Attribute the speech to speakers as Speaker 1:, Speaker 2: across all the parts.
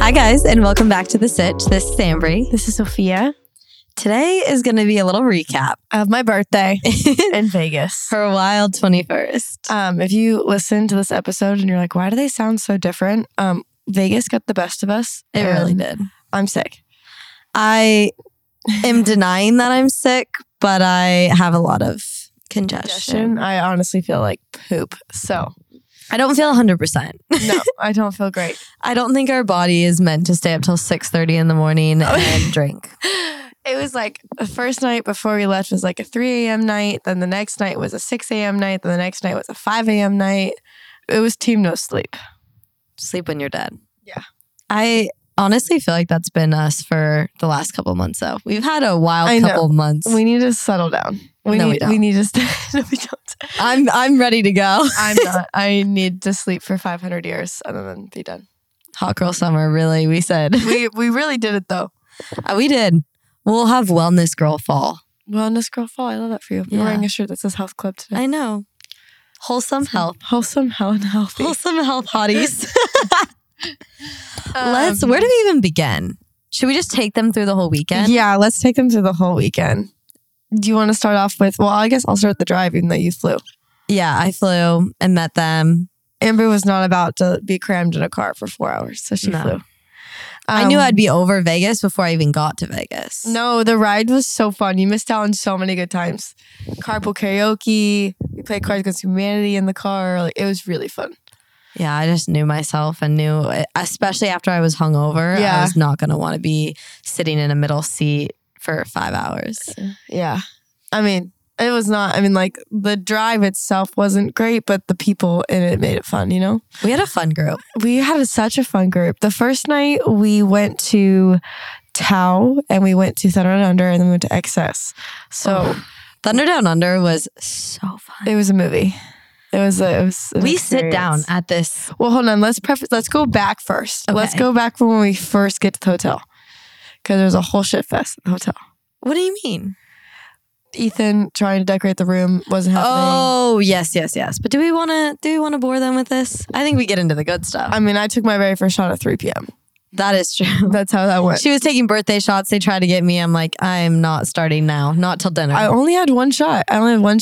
Speaker 1: Hi guys, and welcome back to The Sitch. This is Ambry.
Speaker 2: This is Sophia.
Speaker 1: Today is going to be a little recap
Speaker 2: Of my birthday in Vegas.
Speaker 1: for a wild 21st.
Speaker 2: If you listen to this episode and you're like, why do they sound so different? Vegas got the best of us.
Speaker 1: It really did.
Speaker 2: I'm sick.
Speaker 1: I am denying that I'm sick, but I have a lot of congestion.
Speaker 2: I honestly feel like poop. So
Speaker 1: I don't feel 100%.
Speaker 2: no, I don't feel great.
Speaker 1: I don't think our body is meant to stay up till 6:30 in the morning and drink.
Speaker 2: It was like the first night before we left was like a 3 a.m. night. Then the next night was a 6 a.m. night. Then the next night was a 5 a.m. night. It was team no sleep.
Speaker 1: Sleep when you're dead.
Speaker 2: Yeah.
Speaker 1: I honestly feel like that's been us for the last couple of months, though. We've had a wild
Speaker 2: I know.
Speaker 1: couple of months.
Speaker 2: We need to settle down. We need to stay. No, we don't.
Speaker 1: I'm ready to go.
Speaker 2: I'm not. I need to sleep for 500 years and then be done.
Speaker 1: Hot girl summer, really, we said.
Speaker 2: We really did it though.
Speaker 1: We did. We'll have wellness girl fall.
Speaker 2: Wellness girl fall. I love that for you. You're
Speaker 1: Yeah.
Speaker 2: wearing a shirt that says health club today.
Speaker 1: I know. Wholesome health.
Speaker 2: Wholesome, and healthy.
Speaker 1: Wholesome health hotties. Where do we even begin? Should we just take them through the whole weekend?
Speaker 2: Yeah, let's take them through the whole weekend. Do you want to start off with, well, I guess I'll start with the drive even though you flew.
Speaker 1: Yeah, I flew and met them.
Speaker 2: Amber was not about to be crammed in a car for 4 hours, so she
Speaker 1: No.
Speaker 2: flew.
Speaker 1: I knew I'd be over Vegas before I even got to Vegas.
Speaker 2: No, the ride was so fun. You missed out on so many good times. Carpool karaoke. We played Cards Against Humanity in the car. Like, it was really fun.
Speaker 1: Yeah, I just knew myself and knew, especially after I was hungover,
Speaker 2: Yeah.
Speaker 1: I was not going to want to be sitting in a middle seat for 5 hours.
Speaker 2: Yeah. I mean, it was not, like the drive itself wasn't great, but the people in it made it fun, you know?
Speaker 1: We had a fun group.
Speaker 2: We had such a fun group. The first night we went to Tao and we went to Thunder Down Under and then we went to XS. So
Speaker 1: Thunder Down Under was so fun.
Speaker 2: it was a movie. It was an
Speaker 1: We sit down
Speaker 2: experience.
Speaker 1: at this.
Speaker 2: Well, hold on. Let's go back first.
Speaker 1: Okay.
Speaker 2: Let's go back from when we first get to the hotel. Because there's a whole shit fest at the hotel.
Speaker 1: What do you mean?
Speaker 2: Ethan trying to decorate the room wasn't happening.
Speaker 1: Oh, yes. But do we want to bore them with this? I think we get into the good stuff.
Speaker 2: I took my very first shot at 3 p.m.
Speaker 1: That is true.
Speaker 2: That's how that went.
Speaker 1: She was taking birthday shots. They tried to get me. I'm like, I'm not starting now. Not till dinner.
Speaker 2: I only had one shot. but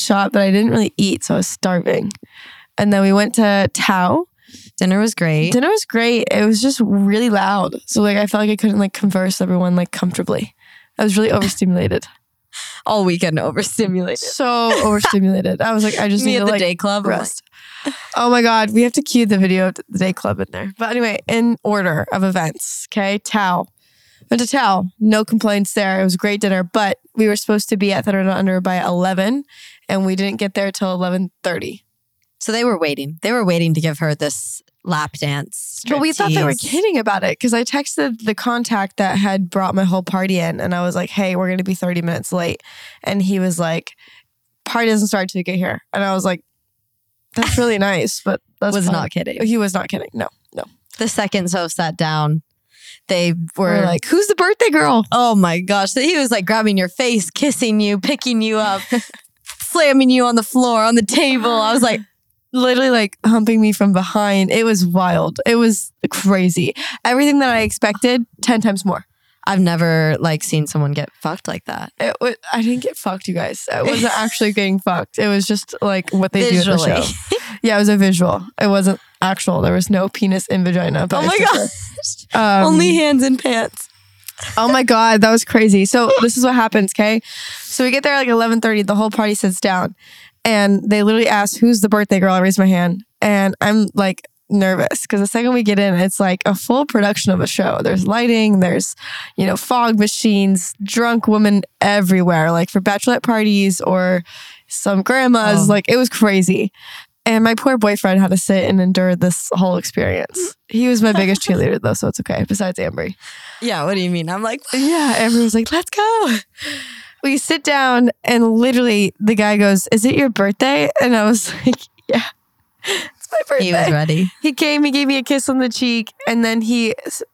Speaker 2: I didn't really eat, so I was starving. And then we went to Tao.
Speaker 1: Dinner was great.
Speaker 2: Dinner was great. It was just really loud. So I felt like I couldn't converse with everyone comfortably. I was really overstimulated.
Speaker 1: All weekend overstimulated.
Speaker 2: So overstimulated. I was like, I just
Speaker 1: Me
Speaker 2: need
Speaker 1: at
Speaker 2: to
Speaker 1: the day club.
Speaker 2: rest. Oh my God. We have to cue the video of the day club in there. But anyway, in order of events, okay, Tao. Went to Tao. No complaints there. It was a great dinner, but we were supposed to be at Thunder Down Under by 11 and we didn't get there till 11:30.
Speaker 1: So they were waiting. They were waiting to give her this lap dance.
Speaker 2: But we thought they were
Speaker 1: striptease.
Speaker 2: kidding about it because I texted the contact that had brought my whole party in and I was like, hey, we're going to be 30 minutes late. And he was like, party doesn't start till you get here. And I was like, that's really nice, but that's
Speaker 1: Was
Speaker 2: fine.
Speaker 1: not kidding.
Speaker 2: He was not kidding. No.
Speaker 1: The second Soph sat down, they were
Speaker 2: We're like, who's the birthday girl?
Speaker 1: oh my gosh. So he was grabbing your face, kissing you, picking you up, slamming you on the floor, on the table. I was like,
Speaker 2: Literally humping me from behind. It was wild. It was crazy. Everything that I expected, 10 times more.
Speaker 1: I've never seen someone get fucked like that.
Speaker 2: I didn't get fucked, you guys. I wasn't actually getting fucked. It was just what they
Speaker 1: Visually.
Speaker 2: do at the show. Yeah, it was a visual. It wasn't actual. There was no penis in vagina. But
Speaker 1: Oh my
Speaker 2: gosh.
Speaker 1: Only hands and pants.
Speaker 2: Oh my God, that was crazy. So this is what happens, okay? So we get there 11:30. The whole party sits down. And they literally asked, who's the birthday girl? I raised my hand. And I'm nervous because the second we get in, it's a full production of a show. There's lighting, there's, fog machines, drunk women everywhere, for bachelorette parties or some grandmas.
Speaker 1: Oh.
Speaker 2: It was crazy. And my poor boyfriend had to sit and endure this whole experience. He was my biggest cheerleader though, so it's okay. Besides Ambry.
Speaker 1: Yeah, what do you mean? I'm like,
Speaker 2: Yeah, everyone's like, let's go. We sit down and literally the guy goes, is it your birthday? And I was like, yeah, it's my birthday.
Speaker 1: he was ready.
Speaker 2: He came, he gave me a kiss on the cheek, and then he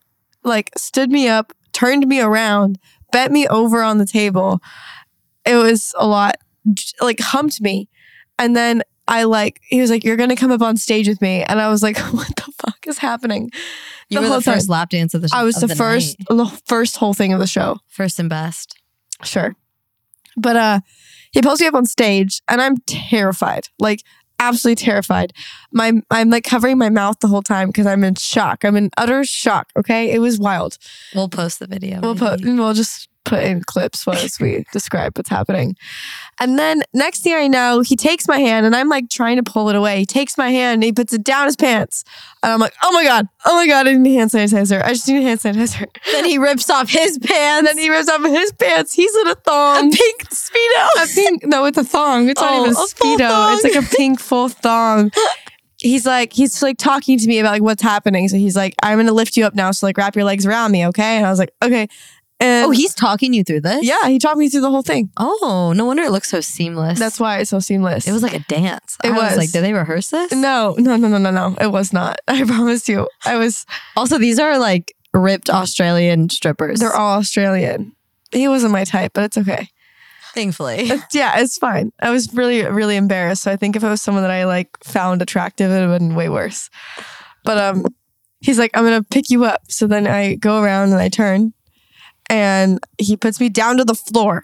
Speaker 2: stood me up, turned me around, bent me over on the table. It was a lot, humped me. And then he was like, you're going to come up on stage with me. And I was like, what the fuck is happening?
Speaker 1: You were the first lap dance of the show.
Speaker 2: I was the first whole thing of the show.
Speaker 1: First and best.
Speaker 2: Sure. But he pulls me up on stage and I'm terrified. Like absolutely terrified. I'm like covering my mouth the whole time because I'm in shock. I'm in utter shock. Okay. It was wild.
Speaker 1: We'll post the video.
Speaker 2: We'll just put in clips as we describe what's happening. And then next thing I know, he takes my hand and I'm like trying to pull it away. He takes my hand and he puts it down his pants. And I'm like, oh my God, I need hand sanitizer. I just need hand sanitizer.
Speaker 1: Then he rips off his pants.
Speaker 2: He's in a thong.
Speaker 1: A pink Speedo.
Speaker 2: No, it's a thong. It's not even a Speedo. It's like a pink full thong. He's like talking to me about like what's happening. So he's like, I'm going to lift you up now. So like wrap your legs around me. Okay. And I was like, okay. And
Speaker 1: he's talking you through this?
Speaker 2: Yeah, he talked me through the whole thing.
Speaker 1: Oh, no wonder it looks so seamless.
Speaker 2: That's why it's so seamless.
Speaker 1: It was like a dance.
Speaker 2: I was
Speaker 1: like, did they rehearse this?
Speaker 2: No. It was not. I promise you.
Speaker 1: Also, these are like ripped Australian strippers.
Speaker 2: They're all Australian. He wasn't my type, but it's okay.
Speaker 1: Thankfully.
Speaker 2: It's fine. I was really, really embarrassed. So I think if it was someone that I like found attractive, it would have been way worse. But he's like, I'm going to pick you up. So then I go around and I turn. And he puts me down to the floor.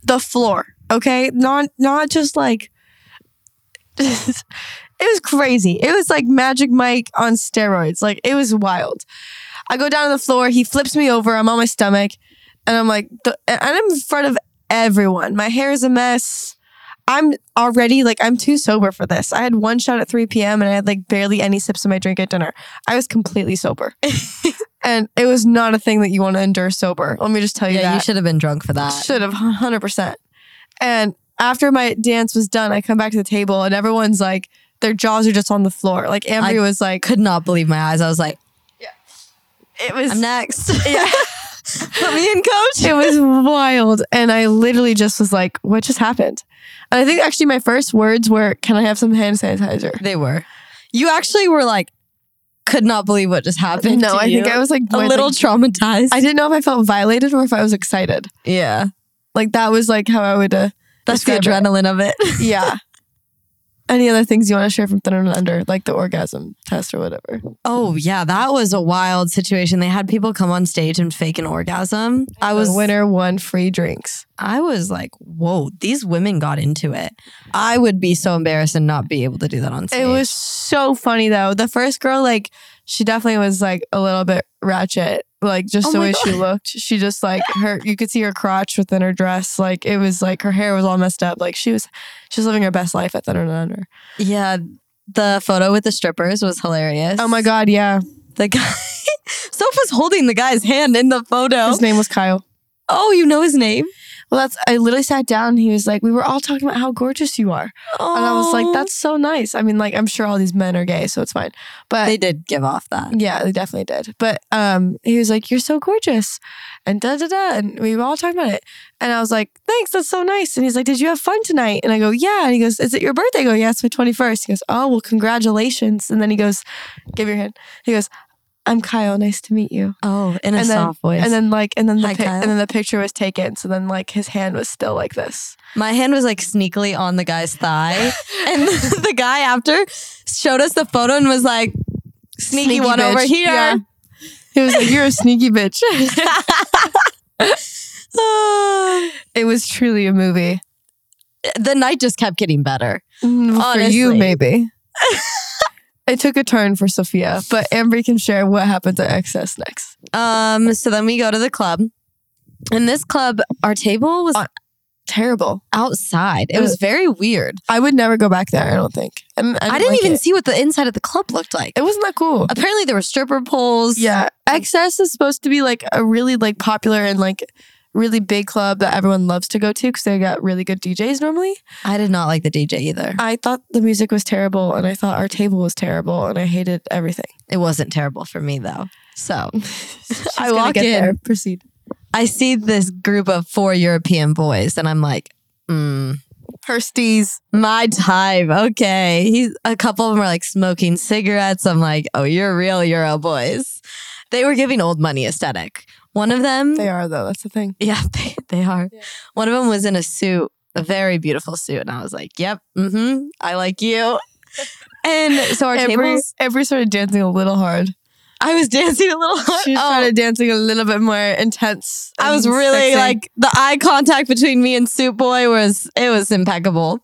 Speaker 2: Okay? Not just like... It was crazy. It was like Magic Mike on steroids. Like, it was wild. I go down to the floor. He flips me over. I'm on my stomach. And I'm like... and I'm in front of everyone. My hair is a mess. I'm already like, I'm too sober for this. I had one shot at 3 p.m. and I had like barely any sips of my drink at dinner. I was completely sober. And it was not a thing that you want to endure sober. Let me just tell you that.
Speaker 1: Yeah, you should have been drunk for that.
Speaker 2: Should have, 100%. And after my dance was done, I come back to the table and everyone's like, their jaws are just on the floor. Like Ambry was like...
Speaker 1: could not believe my eyes. I was like...
Speaker 2: Yeah. It was...
Speaker 1: I'm next.
Speaker 2: Yeah.
Speaker 1: Put me in, coach.
Speaker 2: It was wild. And I literally just was like, what just happened? And I think actually my first words were, can I have some hand sanitizer?
Speaker 1: They were. You actually were like, could not believe what just happened.
Speaker 2: No, I think I was like
Speaker 1: a little traumatized.
Speaker 2: I didn't know if I felt violated or if I was excited.
Speaker 1: Yeah.
Speaker 2: Like that was like how I would
Speaker 1: that's the adrenaline of it.
Speaker 2: Yeah. Any other things you want to share from Thinner and Under, like the orgasm test or whatever?
Speaker 1: Oh yeah, that was a wild situation. They had people come on stage and fake an orgasm.
Speaker 2: The winner won free drinks.
Speaker 1: I was like, whoa, these women got into it. I would be so embarrassed and not be able to do that on stage.
Speaker 2: It was so funny though. The first girl, like, she definitely was like a little bit ratchet. Like just the way she looked. She just like you could see her crotch within her dress. Like it was like her hair was all messed up. Like she was living her best life at Thinner and Under.
Speaker 1: Yeah. The photo with the strippers was hilarious.
Speaker 2: Oh my God, yeah.
Speaker 1: The guy Soph was holding the guy's hand in the photo.
Speaker 2: His name was Kyle.
Speaker 1: Oh, you know his name?
Speaker 2: Well, I literally sat down and he was like, we were all talking about how gorgeous you are. Oh. And I was like, that's so nice. I mean, like, I'm sure all these men are gay, so it's fine. But
Speaker 1: they did give off that.
Speaker 2: Yeah, they definitely did. But he was like, you're so gorgeous. And da-da-da. And we were all talking about it. And I was like, thanks, that's so nice. And he's like, did you have fun tonight? And I go, yeah. And he goes, is it your birthday? I go, yeah, it's my 21st. He goes, oh, well, congratulations. And then he goes, give your hand. He goes, I'm Kyle. Nice to meet you.
Speaker 1: Oh, in a soft voice.
Speaker 2: And then the picture was taken. So then like his hand was still like this.
Speaker 1: My hand was like sneakily on the guy's thigh, and the guy after showed us the photo and was like, "Sneaky one
Speaker 2: bitch.
Speaker 1: over here."
Speaker 2: Yeah. He was like, "You're a sneaky bitch." It was truly a movie.
Speaker 1: The night just kept getting better.
Speaker 2: For you, maybe. It took a turn for Sophia, but Ambry can share what happens at XS next.
Speaker 1: So then we go to the club. In this club, our table was
Speaker 2: terrible
Speaker 1: outside. It was very weird.
Speaker 2: I would never go back there, I don't think. I didn't
Speaker 1: even see what the inside of the club looked like.
Speaker 2: It wasn't that cool.
Speaker 1: Apparently there were stripper poles.
Speaker 2: Yeah. XS is supposed to be like a really like popular and like really big club that everyone loves to go to because they got really good DJs normally.
Speaker 1: I did not like the DJ either.
Speaker 2: I thought the music was terrible and I thought our table was terrible and I hated everything.
Speaker 1: It wasn't terrible for me though. So
Speaker 2: I walk in. There. Proceed.
Speaker 1: I see this group of 4 European boys and I'm like,
Speaker 2: Hirsties.
Speaker 1: My type. Okay. A couple of them are like smoking cigarettes. I'm like, oh, you're real Euro boys. They were giving old money aesthetic. One of them...
Speaker 2: They are, though. That's the thing.
Speaker 1: Yeah, they are. Yeah. One of them was in a suit a very beautiful suit. And I was like, yep, I like you. And so our tables...
Speaker 2: Every started dancing a little hard.
Speaker 1: I was dancing a little hard.
Speaker 2: She started dancing a little bit more intense.
Speaker 1: I was really sexy. The eye contact between me and Suit Boy was impeccable.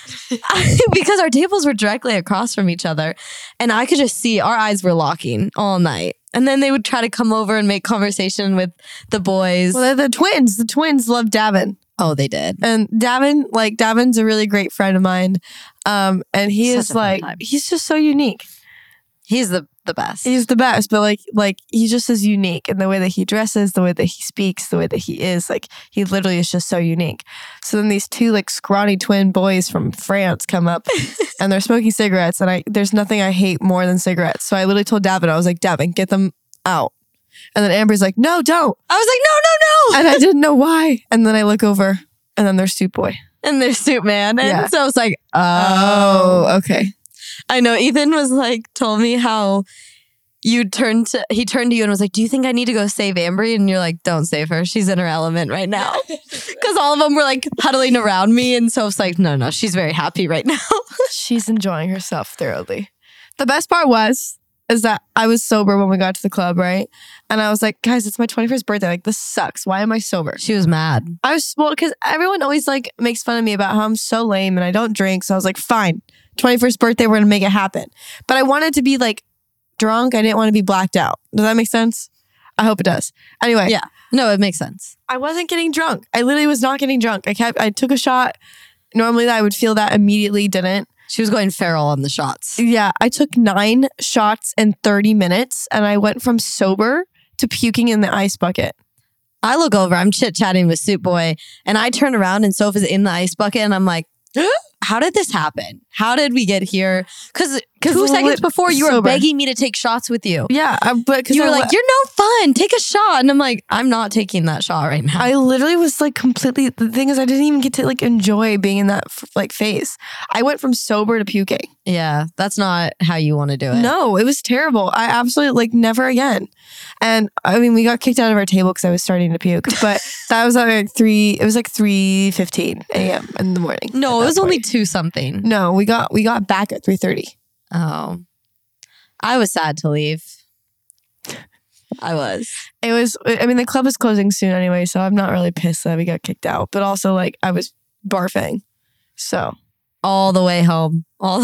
Speaker 1: Because our tables were directly across from each other. And I could just see our eyes were locking all night. And then they would try to come over and make conversation with the boys.
Speaker 2: Well, they're the twins. The twins love Davin.
Speaker 1: Oh, they did.
Speaker 2: And Davin's a really great friend of mine. And he is he's just so unique.
Speaker 1: He's the best.
Speaker 2: He's the best, but like he just is unique in the way that he dresses, the way that he speaks, the way that he is. Like he literally is just so unique. So then these two like scrawny twin boys from France come up and they're smoking cigarettes, and there's nothing I hate more than cigarettes. So I literally told Davin, I was like, Davin, get them out. And then Amber's like, no, don't.
Speaker 1: I was like, no.
Speaker 2: And I didn't know why. And then I look over and then there's Suit Boy.
Speaker 1: And there's Suit Man. And so I was like,
Speaker 2: oh, okay.
Speaker 1: I know. Ethan was like, told me how he turned to you and was like, do you think I need to go save Ambry? And you're like, don't save her. She's in her element right now. Because all of them were like huddling around me. And so it's like, no, she's very happy right now.
Speaker 2: She's enjoying herself thoroughly. The best part is that I was sober when we got to the club, right? And I was like, guys, it's my 21st birthday. Like, this sucks. Why am I sober?
Speaker 1: She was mad.
Speaker 2: Because everyone always like makes fun of me about how I'm so lame and I don't drink. So I was like, fine, 21st birthday, we're gonna make it happen. But I wanted to be like drunk. I didn't want to be blacked out. Does that make sense? I hope it does. Anyway.
Speaker 1: Yeah. No, it makes sense.
Speaker 2: I wasn't getting drunk. I literally was not getting drunk. I took a shot. Normally I would feel that immediately, didn't.
Speaker 1: She was going feral on the shots.
Speaker 2: Yeah, I took 9 shots in 30 minutes and I went from sober to puking in the ice bucket.
Speaker 1: I look over, I'm chit-chatting with Suit Boy, and I turn around and Soph is in the ice bucket and I'm like, how did this happen? How did we get here? Because 2 seconds before you were begging me to take shots with you.
Speaker 2: Yeah, but
Speaker 1: you were like, you're no fun. Take a shot. And I'm like, I'm not taking that shot right now.
Speaker 2: I literally was like completely, the thing is I didn't even get to like enjoy being in that like phase. I went from sober to puking.
Speaker 1: Yeah, that's not how you want to do it.
Speaker 2: No, it was terrible. I absolutely like never again. And I mean, we got kicked out of our table because I was starting to puke, but that was at like 3:15 a.m. in the morning.
Speaker 1: No, it was only 2 something.
Speaker 2: No, we got back at 3:30.
Speaker 1: Oh, I was sad to leave. I was.
Speaker 2: It was, I mean, the club is closing soon anyway, so I'm not really pissed that we got kicked out, but also like I was barfing. So
Speaker 1: all the way home,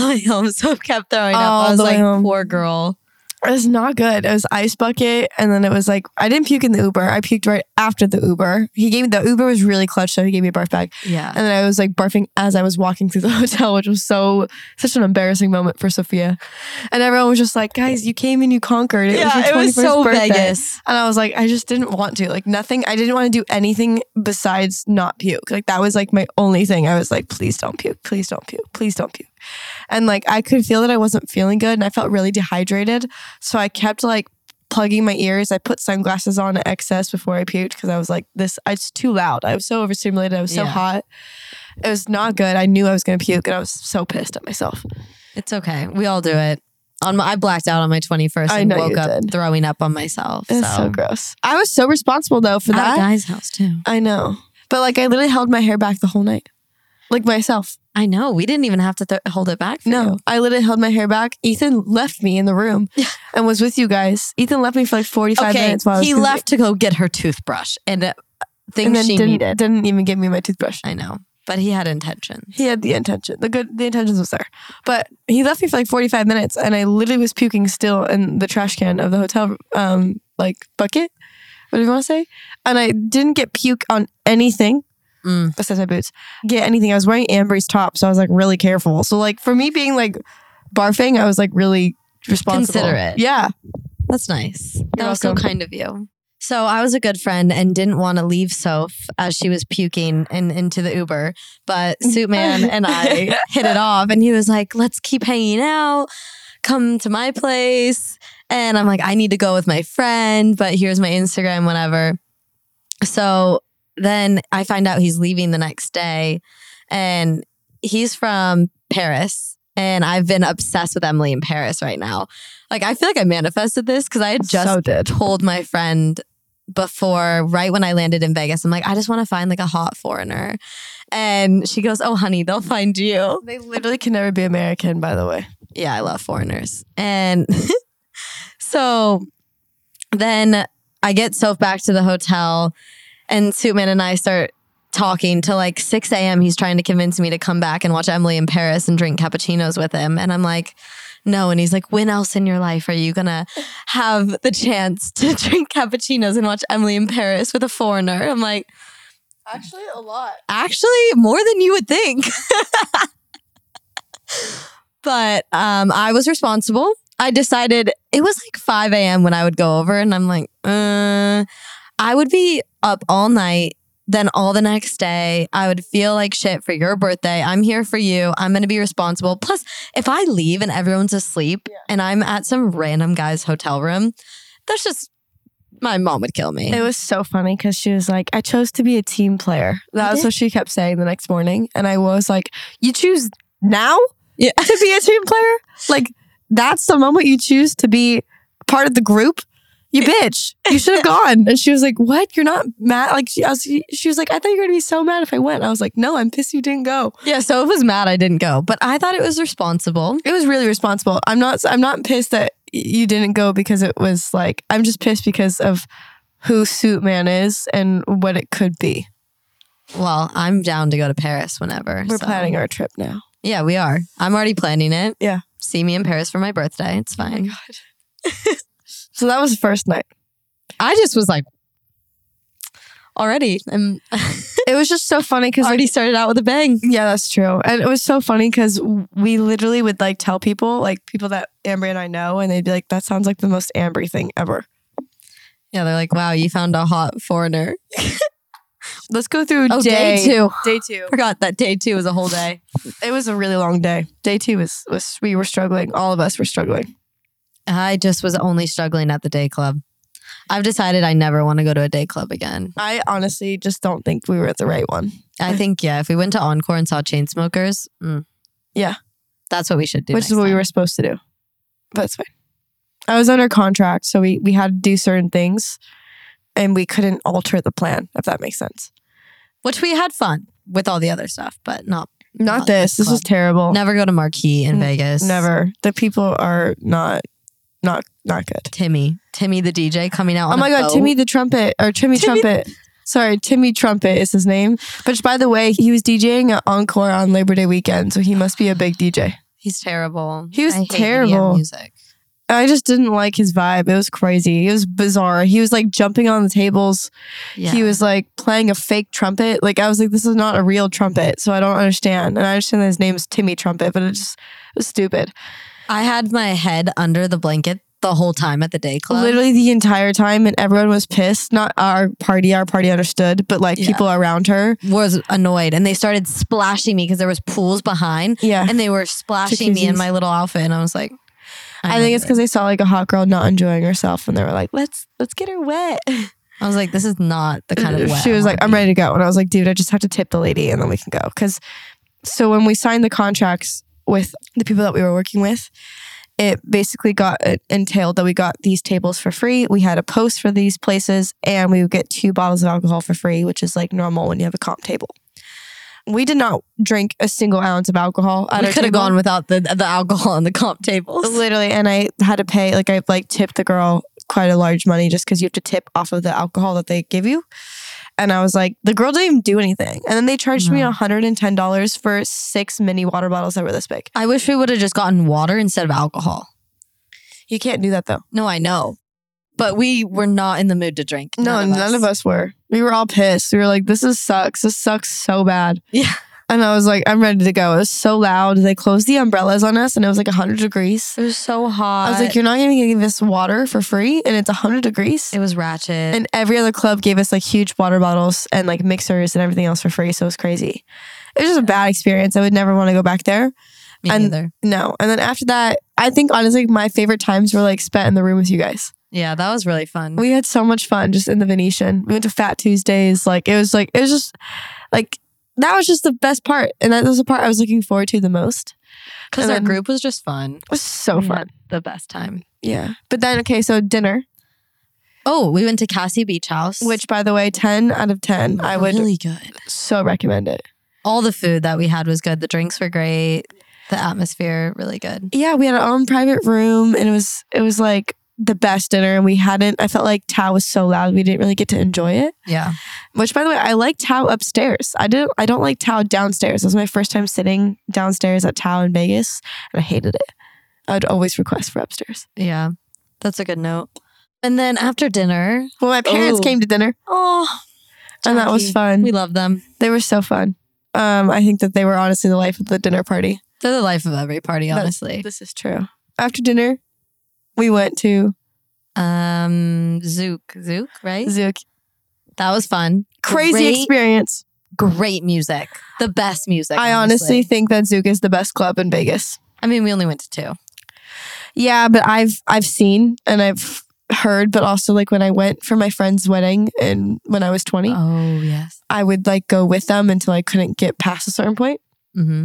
Speaker 1: so kept throwing up. I was like, poor girl.
Speaker 2: It was not good. It was ice bucket. And then it was like, I didn't puke in the Uber. I puked right after the Uber. The Uber was really clutch, so he gave me a barf bag.
Speaker 1: Yeah.
Speaker 2: And then I was like barfing as I was walking through the hotel, which was such an embarrassing moment for Sophia. And everyone was just like, guys, you came and you conquered. It was your 21st
Speaker 1: so
Speaker 2: birthday.
Speaker 1: Vegas.
Speaker 2: And I was like, I just didn't want to. Like nothing. I didn't want to do anything besides not puke. Like that was like my only thing. I was like, please don't puke. Please don't puke. Please don't puke. And like I could feel that I wasn't feeling good and I felt really dehydrated. So I kept like plugging my ears. I put sunglasses on at excess before I puked because I was like, it's too loud. I was so overstimulated. I was so hot. It was not good. I knew I was going to puke and I was so pissed at myself.
Speaker 1: It's okay. We all do it. I blacked out on my 21st and woke up throwing up on myself.
Speaker 2: It's so gross. I was so responsible though for that.
Speaker 1: At a guy's house too.
Speaker 2: I know. But like I literally held my hair back the whole night. Like myself.
Speaker 1: I know. We didn't even have to hold it back for you.
Speaker 2: I literally held my hair back. Ethan left me in the room and was with you guys. Ethan left me for like 45 minutes while
Speaker 1: he left to go get her toothbrush and things she needed.
Speaker 2: Didn't even give me my toothbrush.
Speaker 1: I know. But he had intentions.
Speaker 2: He had the intention. The intentions was there. But he left me for like 45 minutes and I literally was puking still in the trash can of the hotel like bucket. What do you want to say? And I didn't get puke on anything. Besides my boots. Get anything. I was wearing Ambry's top, so I was like really careful. So like for me being like barfing, I was like really responsible.
Speaker 1: Considerate.
Speaker 2: Yeah.
Speaker 1: That's nice. That was so kind of you. So I was a good friend and didn't want to leave Soph as she was puking into the Uber. But Suit Man and I hit it off and he was like, let's keep hanging out. Come to my place. And I'm like, I need to go with my friend, but here's my Instagram, whatever. So then I find out he's leaving the next day and he's from Paris and I've been obsessed with Emily in Paris right now. Like I feel like I manifested this because I had just told my friend before, right when I landed in Vegas. I'm like, I just want to find like a hot foreigner. And she goes, oh, honey, they'll find you.
Speaker 2: They literally can never be American, by the way.
Speaker 1: Yeah, I love foreigners. And so then I get Soph back to the hotel and Suitman and I start talking till like 6 a.m. He's trying to convince me to come back and watch Emily in Paris and drink cappuccinos with him. And I'm like, no. And he's like, when else in your life are you going to have the chance to drink cappuccinos and watch Emily in Paris with a foreigner? I'm like,
Speaker 2: actually, a lot.
Speaker 1: Actually, more than you would think. But I was responsible. I decided it was like 5 a.m. when I would go over, and I'm like, I would be up all night. Then all the next day, I would feel like shit for your birthday. I'm here for you. I'm going to be responsible. Plus, if I leave and everyone's asleep and I'm at some random guy's hotel room, that's just, my mom would kill me.
Speaker 2: It was so funny because she was like, I chose to be a team player. That was what she kept saying the next morning. And I was like, you choose now to be a team player? Like, that's the moment you choose to be part of the group? You bitch. You should have gone. And she was like, what? You're not mad? Like, she was like, I thought you were going to be so mad if I went. I was like, no, I'm pissed you didn't go.
Speaker 1: Yeah, so it was mad I didn't go. But I thought it was responsible.
Speaker 2: It was really responsible. I'm not pissed that you didn't go because it was like, I'm just pissed because of who Suitman is and what it could be.
Speaker 1: Well, I'm down to go to Paris whenever.
Speaker 2: We're planning our trip now.
Speaker 1: Yeah, we are. I'm already planning it.
Speaker 2: Yeah.
Speaker 1: See me in Paris for my birthday. It's fine.
Speaker 2: Oh my God. So that was the first night.
Speaker 1: I just was like, already.
Speaker 2: It was just so funny because
Speaker 1: already started out with a bang.
Speaker 2: Yeah, that's true. And it was so funny because we literally would like tell people, like people that Ambry and I know, and they'd be like, that sounds like the most Ambry thing ever.
Speaker 1: Yeah, they're like, wow, you found a hot foreigner.
Speaker 2: Let's go through
Speaker 1: day two.
Speaker 2: Day two.
Speaker 1: Forgot that day two was a whole day.
Speaker 2: It was a really long day. Day two was we were struggling. All of us were struggling.
Speaker 1: I just was only struggling at the day club. I've decided I never want to go to a day club again.
Speaker 2: I honestly just don't think we were at the right one.
Speaker 1: I think, if we went to Encore and saw Chainsmokers,
Speaker 2: yeah,
Speaker 1: that's what we should do.
Speaker 2: Which is what we were supposed to do. But it's fine. I was under contract, so we had to do certain things and we couldn't alter the plan, if that makes sense.
Speaker 1: Which we had fun with all the other stuff, but not
Speaker 2: this. This was terrible.
Speaker 1: Never go to Marquee in Vegas.
Speaker 2: Never. The people are not good.
Speaker 1: Timmy the DJ coming out.
Speaker 2: Oh my God, Timmy the trumpet or Timmy Trumpet. Sorry, Timmy Trumpet is his name. But by the way, he was DJing at Encore on Labor Day weekend, so he must be a big DJ.
Speaker 1: He's terrible.
Speaker 2: He was terrible.
Speaker 1: Music.
Speaker 2: I just didn't like his vibe. It was crazy. It was bizarre. He was like jumping on the tables. Yeah. He was like playing a fake trumpet. Like I was like, this is not a real trumpet. So I don't understand. And I understand that his name is Timmy Trumpet, but it was stupid.
Speaker 1: I had my head under the blanket the whole time at the day club.
Speaker 2: Literally the entire time, and everyone was pissed. Not our party understood, but like people around her
Speaker 1: was annoyed, and they started splashing me because there was pools behind.
Speaker 2: Yeah,
Speaker 1: and they were splashing me in my little outfit, and I was like,
Speaker 2: I think it's because they saw like a hot girl not enjoying herself, and they were like, let's get her wet.
Speaker 1: I was like, this is not the kind of wet.
Speaker 2: She was like, I'm ready to go, and I was like, dude, I just have to tip the lady, and then we can go. Because so when we signed the contracts with the people that we were working with, it basically entailed that we got these tables for free. We had a post for these places, and we would get 2 bottles of alcohol for free, which is like normal when you have a comp table. We did not drink a single ounce of alcohol.
Speaker 1: We could have gone without the alcohol on the comp tables.
Speaker 2: Literally, and I had to pay, like I like tipped the girl quite a large money just because you have to tip off of the alcohol that they give you. And I was like, the girl didn't even do anything. And then they charged me $110 for 6 mini water bottles that were this big.
Speaker 1: I wish we would have just gotten water instead of alcohol.
Speaker 2: You can't do that though.
Speaker 1: No, I know. But we were not in the mood to drink.
Speaker 2: None of us were. We were all pissed. We were like, this sucks. This sucks so bad.
Speaker 1: Yeah.
Speaker 2: And I was like, I'm ready to go. It was so loud. They closed the umbrellas on us and it was like 100 degrees.
Speaker 1: It was so hot.
Speaker 2: I was like, you're not going to give us water for free and it's 100 degrees?
Speaker 1: It was ratchet.
Speaker 2: And every other club gave us like huge water bottles and like mixers and everything else for free. So it was crazy. It was just a bad experience. I would never want to go back there.
Speaker 1: Me neither.
Speaker 2: No. And then after that, I think honestly, my favorite times were like spent in the room with you guys.
Speaker 1: Yeah, that was really fun.
Speaker 2: We had so much fun just in the Venetian. We went to Fat Tuesdays. It was just like, that was just the best part. And that was the part I was looking forward to the most.
Speaker 1: Because our group was just fun.
Speaker 2: It was so fun.
Speaker 1: The best time.
Speaker 2: Yeah. But then, okay, so dinner.
Speaker 1: Oh, we went to Cassie Beach House.
Speaker 2: which by the way, 10 out of 10. I would
Speaker 1: really good.
Speaker 2: so recommend it.
Speaker 1: All the food that we had was good. The drinks were great. The atmosphere, really good.
Speaker 2: Yeah, we had our own private room and it was like the best dinner. And I felt like Tao was so loud. We didn't really get to enjoy it.
Speaker 1: Yeah.
Speaker 2: Which by the way, I like Tao upstairs. I don't like Tao downstairs. This was my first time sitting downstairs at Tao in Vegas and I hated it. I would always request for upstairs.
Speaker 1: Yeah. That's a good note. And then after dinner.
Speaker 2: Well, my parents came to dinner.
Speaker 1: Oh.
Speaker 2: And that was fun.
Speaker 1: We love them.
Speaker 2: They were so fun. I think that they were honestly the life of the dinner party.
Speaker 1: They're the life of every party, honestly.
Speaker 2: This is true. After dinner, we went to
Speaker 1: Zook, right?
Speaker 2: Zook.
Speaker 1: That was fun.
Speaker 2: Crazy experience.
Speaker 1: Great music. The best music.
Speaker 2: I honestly think that Zook is the best club in Vegas.
Speaker 1: I mean, we only went to 2.
Speaker 2: Yeah, but I've seen and I've heard, but also like when I went for my friend's wedding and when I was 20,
Speaker 1: oh yes,
Speaker 2: I would like go with them until I couldn't get past a certain point.
Speaker 1: Mm-hmm.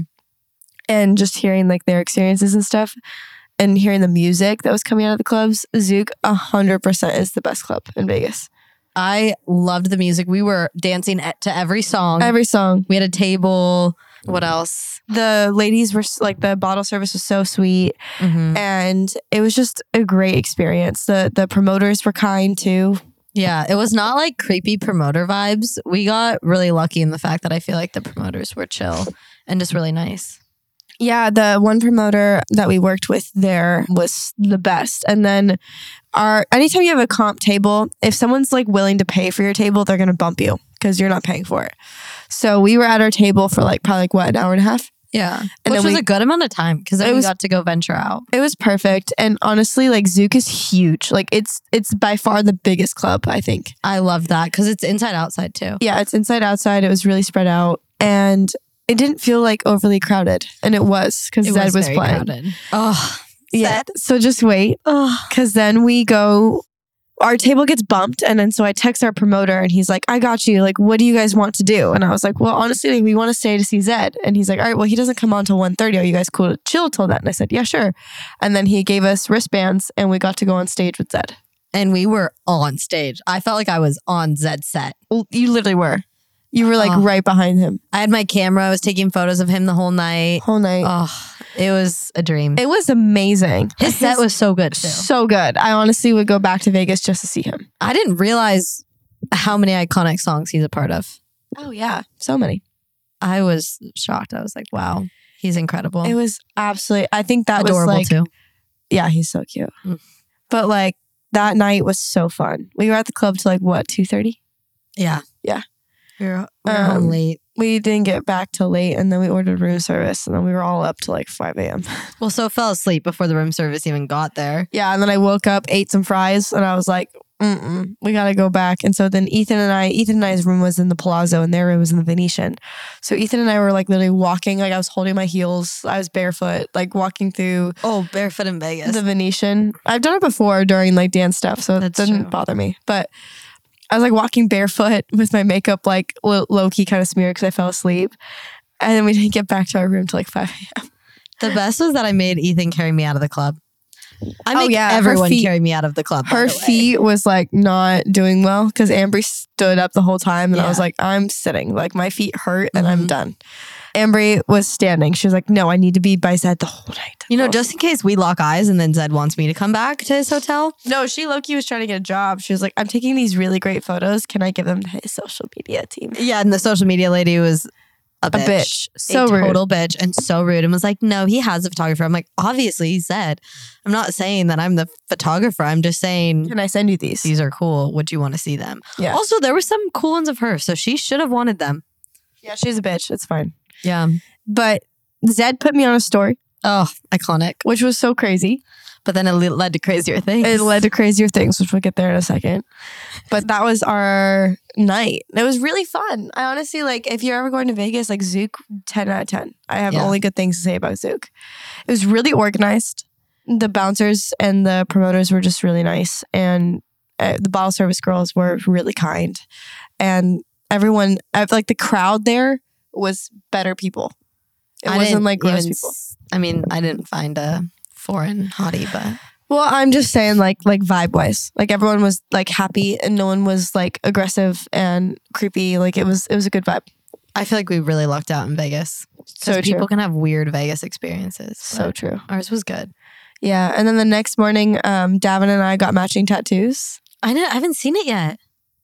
Speaker 2: And just hearing like their experiences and stuff and hearing the music that was coming out of the clubs, Zook 100% is the best club in Vegas.
Speaker 1: I loved the music. We were dancing to every song.
Speaker 2: Every song.
Speaker 1: We had a table. What else?
Speaker 2: The ladies were like, the bottle service was so sweet.
Speaker 1: Mm-hmm.
Speaker 2: And it was just a great experience. The promoters were kind too.
Speaker 1: Yeah, it was not like creepy promoter vibes. We got really lucky in the fact that I feel like the promoters were chill and just really nice.
Speaker 2: Yeah, the one promoter that we worked with there was the best. And then anytime you have a comp table, if someone's like willing to pay for your table, they're going to bump you because you're not paying for it. So we were at our table for like probably an hour and a half.
Speaker 1: Yeah.
Speaker 2: And
Speaker 1: which was a good amount of time because then we got to go venture out.
Speaker 2: It was perfect. And honestly, like Zook is huge. Like it's by far the biggest club, I think.
Speaker 1: I love that because it's inside outside too.
Speaker 2: Yeah, it's inside outside. It was really spread out. And it didn't feel like overly crowded. And it was because Zed was playing.
Speaker 1: Crowded. Oh,
Speaker 2: yeah.
Speaker 1: Zed.
Speaker 2: So just wait. Because then we go, our table gets bumped. And then so I text our promoter and he's like, I got you. Like, what do you guys want to do? And I was like, well, honestly, like, we want to stay to see Zed. And he's like, all right, well, he doesn't come on till 1:30. Are you guys cool to chill till that? And I said, yeah, sure. And then he gave us wristbands and we got to go on stage with Zed.
Speaker 1: And we were on stage. I felt like I was on Zed's set.
Speaker 2: Well, you literally were. You were like right behind him.
Speaker 1: I had my camera. I was taking photos of him the whole night.
Speaker 2: Oh,
Speaker 1: it was a dream.
Speaker 2: It was amazing.
Speaker 1: His set was so good too.
Speaker 2: So good. I honestly would go back to Vegas just to see him.
Speaker 1: I didn't realize how many iconic songs he's a part of.
Speaker 2: Oh yeah, so many.
Speaker 1: I was shocked. I was like, wow, he's incredible.
Speaker 2: It was absolutely, I think that
Speaker 1: adorable
Speaker 2: was like,
Speaker 1: too.
Speaker 2: Yeah, he's so cute. But like that night was so fun. We were at the club till like what, 2:30?
Speaker 1: Yeah.
Speaker 2: Yeah.
Speaker 1: We were home late.
Speaker 2: We didn't get back till late and then we ordered room service and then we were all up to like 5 a.m.
Speaker 1: Well, so fell asleep before the room service even got there.
Speaker 2: Yeah, and then I woke up, ate some fries, and I was like, we gotta go back. And so then Ethan and I's room was in the Palazzo and their room was in the Venetian. So Ethan and I were like literally walking, like I was holding my heels, I was barefoot, like walking through
Speaker 1: barefoot in Vegas.
Speaker 2: the Venetian. I've done it before during like dance stuff, so it didn't bother me. But I was like walking barefoot with my makeup like low key kind of smeared because I fell asleep. And then we didn't get back to our room till like 5 a.m.
Speaker 1: The best was that I made Ethan carry me out of the club. I make
Speaker 2: her
Speaker 1: everyone
Speaker 2: feet,
Speaker 1: carry me out of the club.
Speaker 2: Her feet was like not doing well because Ambry stood up the whole time and I was like, I'm sitting. Like my feet hurt and I'm done. Ambry was standing. She was like, no, I need to be by Zed the whole night.
Speaker 1: You know, just in case we lock eyes and then Zed wants me to come back to his hotel.
Speaker 2: No, she low-key was trying to get a job. She was like, I'm taking these really great photos. Can I give them to his social media team?
Speaker 1: Yeah, and the social media lady was a bitch.
Speaker 2: So rude.
Speaker 1: Total bitch and so rude and was like, no, he has a photographer. I'm like, obviously he said. I'm not saying that I'm the photographer. I'm just saying,
Speaker 2: can I send you these?
Speaker 1: These are cool. Would you want to see them?
Speaker 2: Yeah.
Speaker 1: Also, there were some cool ones of her, so she should have wanted them.
Speaker 2: Yeah, she's a bitch. It's fine.
Speaker 1: Yeah.
Speaker 2: But Zed put me on a story.
Speaker 1: Oh, iconic.
Speaker 2: Which was so crazy.
Speaker 1: But then it led to crazier things.
Speaker 2: It led to crazier things, which we'll get there in a second. But that was our night. It was really fun. I honestly, like, if you're ever going to Vegas, like Zook, 10 out of 10. I have only good things to say about Zook. It was really organized. The bouncers and the promoters were just really nice. And the bottle service girls were really kind. And everyone, like the crowd there was better people. It wasn't like gross people.
Speaker 1: I mean, I didn't find a foreign hottie, but
Speaker 2: Well, I'm just saying like vibe wise. Like everyone was like happy and no one was like aggressive and creepy. Like it was a good vibe.
Speaker 1: I feel like we really lucked out in Vegas.
Speaker 2: So
Speaker 1: Because people
Speaker 2: true.
Speaker 1: can have weird Vegas experiences.
Speaker 2: So
Speaker 1: but
Speaker 2: true.
Speaker 1: Ours was good.
Speaker 2: Yeah. And then the next morning, Davin and I got matching tattoos.
Speaker 1: I haven't seen it yet.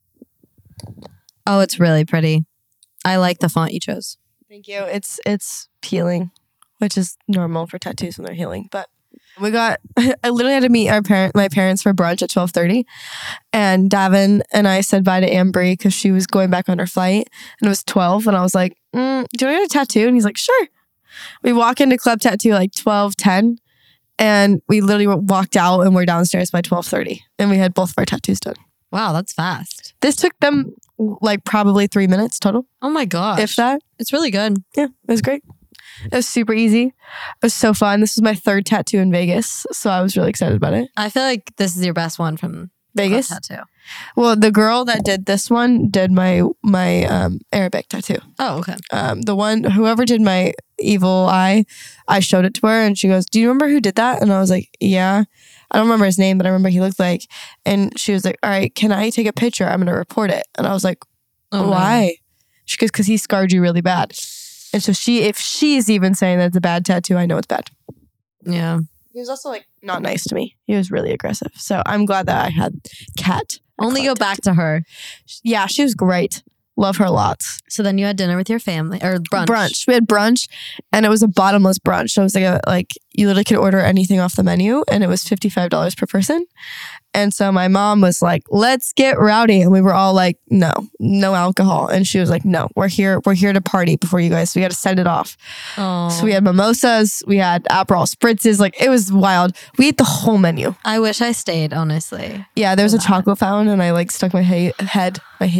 Speaker 1: Oh, it's really pretty. I like the font you chose.
Speaker 2: Thank you. It's healing, which is normal for tattoos when they're healing. But we got. I literally had to meet my parents for brunch at 12:30, and Davin and I said bye to Ambry because she was going back on her flight, and it was 12, and I was like, "Do you want to get a tattoo?" And he's like, "Sure." We walk into Club Tattoo like 12:10, and we literally walked out and we're downstairs by 12:30, and we had both of our tattoos done.
Speaker 1: Wow, that's fast.
Speaker 2: This took them like probably 3 minutes total,
Speaker 1: Oh my gosh.
Speaker 2: if that.
Speaker 1: It's really good.
Speaker 2: Yeah, it was great. It was super easy. It was so fun. This was my 3rd tattoo in Vegas, so I was really excited about it.
Speaker 1: I feel like this is your best one from
Speaker 2: Vegas?
Speaker 1: Club Tattoo.
Speaker 2: Well, the girl that did this one did my Arabic tattoo.
Speaker 1: Oh, okay.
Speaker 2: Whoever did my evil eye, I showed it to her and she goes, "Do you remember who did that?" And I was like, "Yeah." I don't remember his name, but I remember he looked like. And she was like, "All right, can I take a picture? I'm going to report it." And I was like,
Speaker 1: Oh,
Speaker 2: "Why?" She goes, "Because he scarred you really bad." And so if she's even saying that it's a bad tattoo, I know it's bad.
Speaker 1: No. Yeah.
Speaker 2: He was also like not nice to me. He was really aggressive. So I'm glad that I had Kat.
Speaker 1: Only go back to her.
Speaker 2: Yeah, she was great. Love her lots.
Speaker 1: So then you had dinner with your family or brunch.
Speaker 2: We had brunch, and it was a bottomless brunch. So it was like you literally could order anything off the menu, and it was $55 per person. And so my mom was like, "Let's get rowdy," and we were all like, "No alcohol." And she was like, "No, we're here to party before you guys. So we got to send it off."
Speaker 1: Oh.
Speaker 2: So we had mimosas, we had Aperol spritzes. Like it was wild. We ate the whole menu.
Speaker 1: I wish I stayed, honestly.
Speaker 2: Yeah, there was a chocolate fountain, and I like stuck my head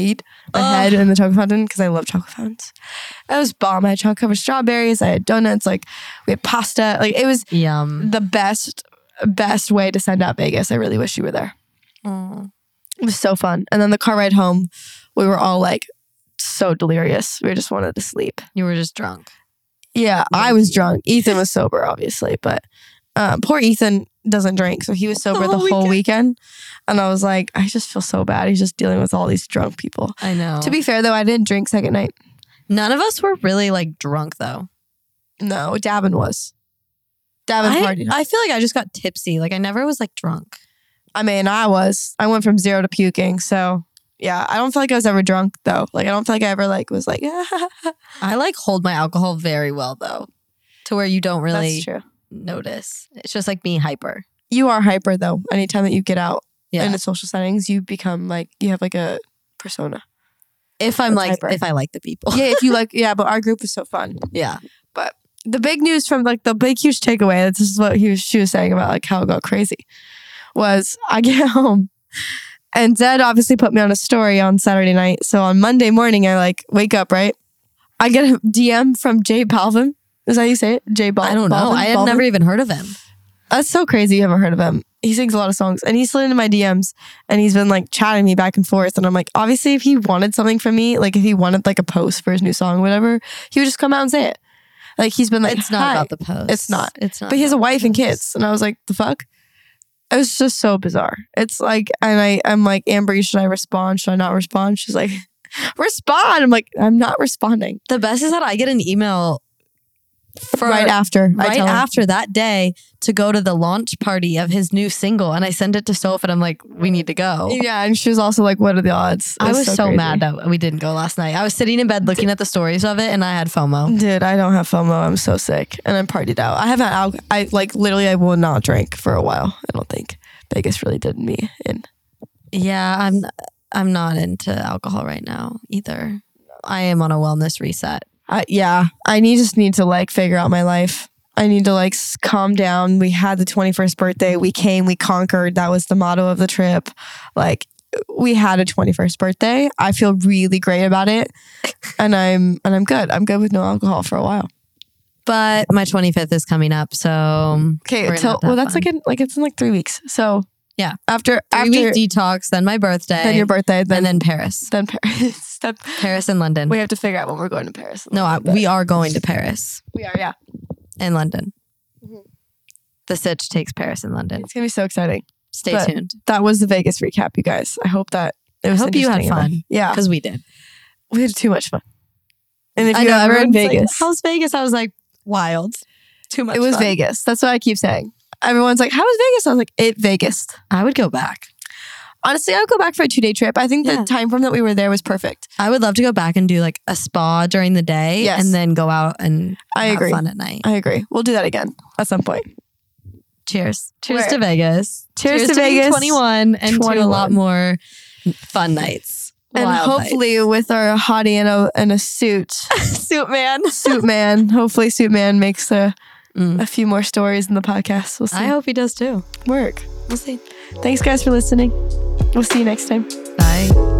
Speaker 2: in the chocolate fountain because I love chocolate fountains. It was bomb. I had chocolate covered strawberries. I had donuts. Like we had pasta. Like it was
Speaker 1: Yum.
Speaker 2: the best way to send out Vegas. I really wish you were there.
Speaker 1: Oh.
Speaker 2: It was so fun. And then the car ride home, we were all like so delirious. We just wanted to sleep.
Speaker 1: You were just drunk.
Speaker 2: Yeah, I was drunk. Ethan was sober, obviously, but poor Ethan doesn't drink, so he was sober the whole weekend. And I was like, I just feel so bad. He's just dealing with all these drunk people.
Speaker 1: I know.
Speaker 2: To be fair, though, I didn't drink second night.
Speaker 1: None of us were really like drunk though.
Speaker 2: No, Davin was. Davin partied.
Speaker 1: I feel like I just got tipsy. Like I never was like drunk.
Speaker 2: I mean, I went from 0 to puking. So yeah, I don't feel like I was ever drunk though. Like I don't feel like I ever like was like.
Speaker 1: I like hold my alcohol very well though, to where you don't really
Speaker 2: That's true.
Speaker 1: notice. It's just like being hyper.
Speaker 2: You are hyper though. Anytime that you get out
Speaker 1: Yeah.
Speaker 2: in the social settings, you become like you have like a persona.
Speaker 1: If I'm
Speaker 2: That's
Speaker 1: like
Speaker 2: hyper.
Speaker 1: if I like the people.
Speaker 2: Yeah, if you like, yeah. But our group was so fun.
Speaker 1: Yeah.
Speaker 2: But the big news from like the big huge takeaway, this is what she was saying about like how it got crazy, was I get home and Zed obviously put me on a story on Saturday night. So on Monday morning, I like wake up, right? I get a DM from J Balvin. Is that how you say it? J Balvin.
Speaker 1: I don't know.
Speaker 2: Balvin?
Speaker 1: I had
Speaker 2: Balvin?
Speaker 1: never even heard of him.
Speaker 2: That's so crazy you haven't heard of him. He sings a lot of songs and he's slid into my DMs and he's been like chatting me back and forth. And I'm like, obviously, if he wanted something from me, like if he wanted like a post for his new song or whatever, he would just come out and say it. Like he's been like,
Speaker 1: It's not
Speaker 2: "Hi."
Speaker 1: about the post.
Speaker 2: It's not.
Speaker 1: It's not.
Speaker 2: But he has a
Speaker 1: about
Speaker 2: wife
Speaker 1: the
Speaker 2: and
Speaker 1: post.
Speaker 2: kids. And I was like, the fuck? It was just so bizarre. It's like, and I'm like, Ambry, should I respond? Should I not respond? She's like, respond. I'm like, I'm not responding.
Speaker 1: The best is that I get an email
Speaker 2: Right after. I
Speaker 1: right
Speaker 2: tell him.
Speaker 1: after that day to go to the launch party of his new single, and I send it to Soph, and I'm like, we need to go.
Speaker 2: Yeah. And she was also like, what are the odds? It
Speaker 1: I was so
Speaker 2: crazy.
Speaker 1: mad that we didn't go last night. I was sitting in bed looking at the stories of it, and I had FOMO.
Speaker 2: Dude, I don't have FOMO. I'm so sick. And I'm partied out. I haven't, I like literally, I will not drink for a while. I don't think Vegas really did me in.
Speaker 1: Yeah, I'm not into alcohol right now either. I am on a wellness reset.
Speaker 2: I just need to like figure out my life. I need to like calm down. We had the 21st birthday. We came, we conquered. That was the motto of the trip. Like we had a 21st birthday. I feel really great about it. And I'm good. I'm good with no alcohol for a while.
Speaker 1: But my 25th is coming up, so
Speaker 2: Okay,
Speaker 1: we're gonna have to
Speaker 2: well
Speaker 1: have
Speaker 2: that's
Speaker 1: fun.
Speaker 2: it's in like 3 weeks. So
Speaker 1: Yeah.
Speaker 2: after
Speaker 1: 3-week detox, then my birthday,
Speaker 2: then your birthday,
Speaker 1: and then Paris.
Speaker 2: then Paris.
Speaker 1: Paris and London.
Speaker 2: We have to figure out when we're going to Paris.
Speaker 1: No, we are going to Paris
Speaker 2: We are, yeah.
Speaker 1: and London.
Speaker 2: Mhm.
Speaker 1: The Sitch takes Paris and London.
Speaker 2: It's going to be so exciting.
Speaker 1: Stay
Speaker 2: But
Speaker 1: tuned.
Speaker 2: That was the Vegas recap, you guys. I hope that it was
Speaker 1: I hope you had
Speaker 2: interesting
Speaker 1: fun.
Speaker 2: enough. Yeah.
Speaker 1: Because we did.
Speaker 2: We had too much fun. And if
Speaker 1: I
Speaker 2: you
Speaker 1: know,
Speaker 2: ever in
Speaker 1: everyone's like,
Speaker 2: Vegas,
Speaker 1: how's Vegas? I was like, wild. Too much
Speaker 2: it was
Speaker 1: fun.
Speaker 2: Vegas. That's what I keep saying. Everyone's like, how was Vegas? I was like, it Vegas.
Speaker 1: I would go back.
Speaker 2: Honestly, I would go back for a 2-day trip. I think
Speaker 1: Yeah.
Speaker 2: the time frame that we were there was perfect.
Speaker 1: I would love to go back and do like a spa during the day
Speaker 2: Yes.
Speaker 1: and then go out and
Speaker 2: I
Speaker 1: have
Speaker 2: agree.
Speaker 1: fun at night.
Speaker 2: I agree. We'll do that again at some point.
Speaker 1: Cheers. Cheers
Speaker 2: Where?
Speaker 1: to Vegas.
Speaker 2: Cheers to
Speaker 1: being
Speaker 2: Vegas.
Speaker 1: 21 and to a
Speaker 2: 21.
Speaker 1: lot more fun nights.
Speaker 2: And
Speaker 1: Wild
Speaker 2: hopefully with our hottie in a suit.
Speaker 1: nights. Suit man.
Speaker 2: Suit man. Hopefully Suit man makes a
Speaker 1: Mm.
Speaker 2: few more stories in the podcast. We'll see.
Speaker 1: I hope he does too.
Speaker 2: Work.
Speaker 1: We'll see.
Speaker 2: Thanks guys for listening. We'll see you next time.
Speaker 1: Bye.